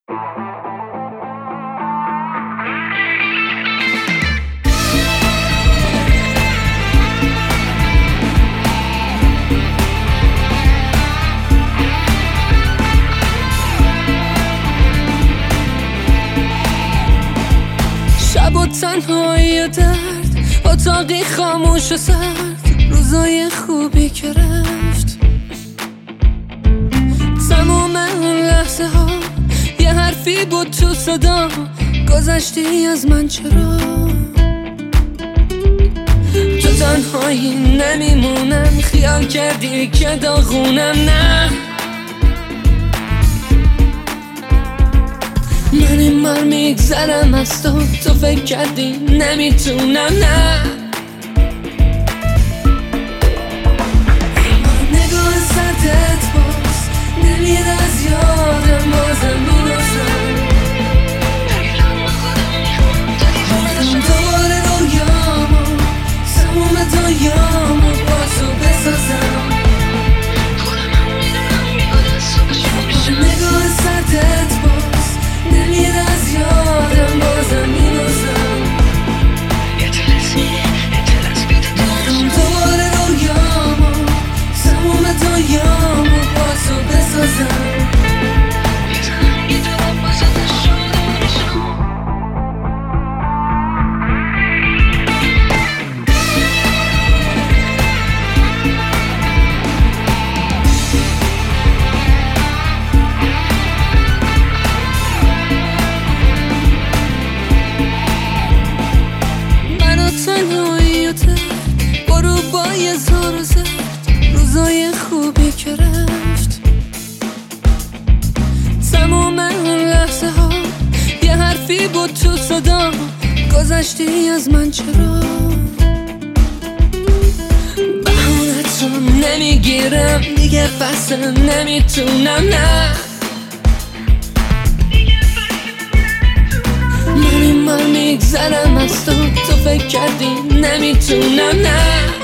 شب و تنهایی و درد، اتاقی خاموش و سرد، روزای خوبی که رفت. تمام اون لحظه ها یه حرفی بود تو صدا، گذشتی از من چرا؟ تو تنهایی نمیمونم، خیال کردی که داغونم. نه من این بار میگذرم از تو فکر کردی نمیتونم. نه نگاه سردت باز نمیره از یادم، بازم میرسم دوباره رویامو، تموم دنیامو با تو بسازم. نگاه سردت باز نمیره از یادم، بازم میرسم دوباره رویامو، تموم دنیامو با تو بسازم. غروبای زار و زرد، روزای خوبی که رفت. تمام اون لحظه ها یه حرفی بود تو صدا، گذشتی از من چرا؟ بهانت رو نمیگیرم دیگه، بس نمیتونم. نه من این بار میگذرم از تو فکر کردی نمیتونم. نه